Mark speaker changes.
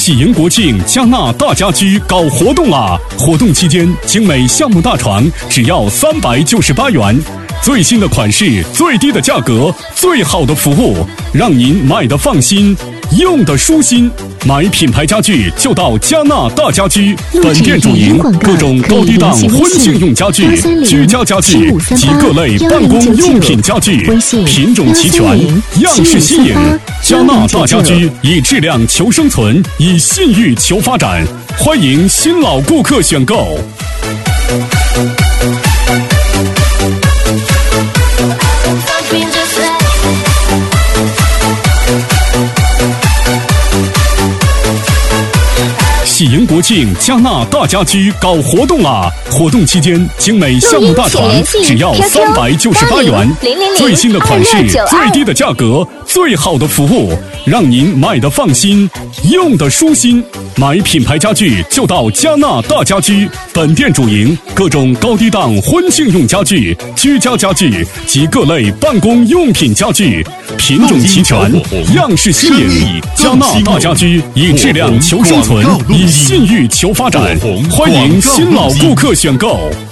Speaker 1: 喜迎国庆，加纳大家居搞活动啦！活动期间，精美橡木大床只要398元，最新的款式，最低的价格，最好的服务，让您买得放心，用得舒心。买品牌家具就到加纳大家居，本店主营各种高低档婚庆用家具、居家家具及各类办公用品家具，品种齐全，样式新颖。加纳大家居以质量求生存，以信誉求发展，欢迎新老顾客选购。喜迎国庆，加纳大家居搞活动啦！活动期间，精美橡木大床只要398元，最新的款式，最低的价格，最好的服务，让您买得放心，用得舒心。买品牌家具就到加纳大家居，本店主营各种高低档婚庆用家具、居家家具及各类办公用品家具，品种齐全，样式新颖。加纳大家居以质量求生存，以信誉求发展，欢迎新老顾客选购。